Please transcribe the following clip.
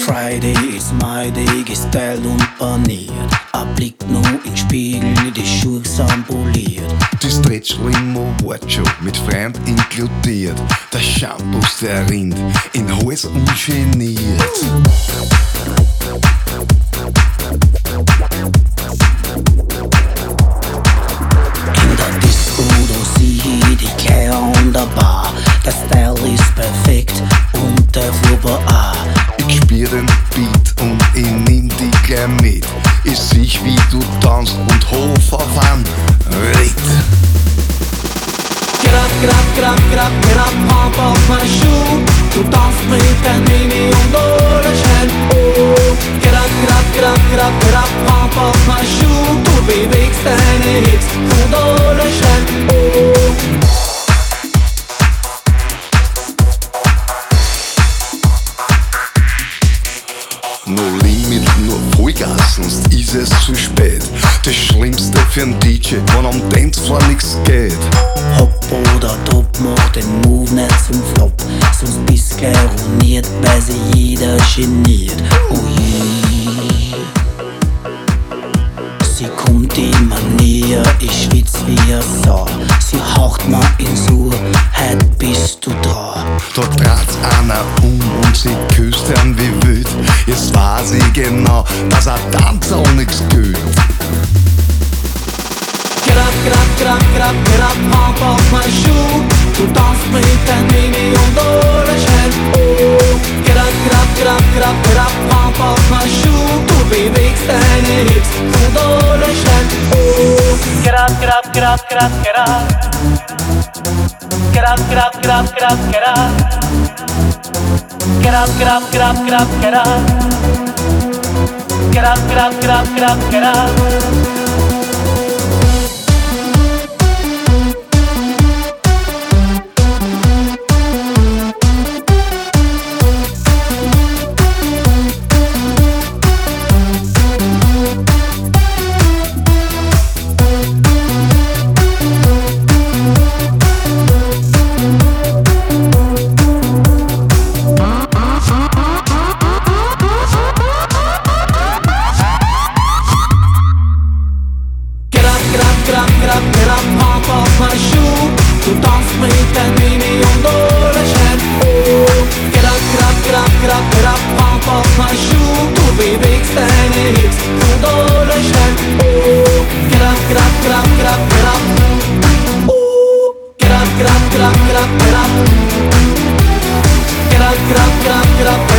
Friday is my day, gestylt und paniert. Ein Blick nur in den Spiegel, die Schuhe sind poliert. Die Stretch-Limo wird schon mit Freund inkludiert. Der Shampoo, der rinnt in Hals ungeniert. In der Disco, da sieh ich die Kleider an der Bar. Der Style ist perfekt und der Flipper auch. Ich spür den Beat und ich nimm dich gleich mit. Ich sieh, wie du tanzt und hoch auf an Ritt. Get up, pump auf meine Schuhe. Du tanzt mit deinem Mini und alles schnell. Oh, get up, pump auf meine Schuhe. Du bewegst deine Hips und alles schnell. Oh. No Limit, nur Vollgas, sonst ist es zu spät. Das Schlimmste für einen DJ, wenn am Dancefloor nix geht. Hopp oder Top, mach den Move nicht zum Flop. Sonst bist gleich ruiniert, weil sich jeder geniert. Oh je. Sie kommt immer näher, ich schwitz wie ein Sau. Sie haucht mir ins Ohr, heut bist du dran. Da dreht's einer und sie küsst ihn wie wild. Jetzt weiß ich genau, dass ein Tanzer auch nix gilt. Get up, pump auf meine Schuhe. Du tanzt mit deinem Mini und alles schnell. Oh, get up, pump auf meine Schuhe. Du bewegst deine Hips und alles schnell. Oh, get up. Get up. Get up. Get up, pump auf meine Schuhe. Du tanzt mit deinem Mini und alles schnell. Oh, get up, pump auf meine Schuhe. Du bewegst deine Hips und alles schnell. Oh, get up. Oh, get up. Get up.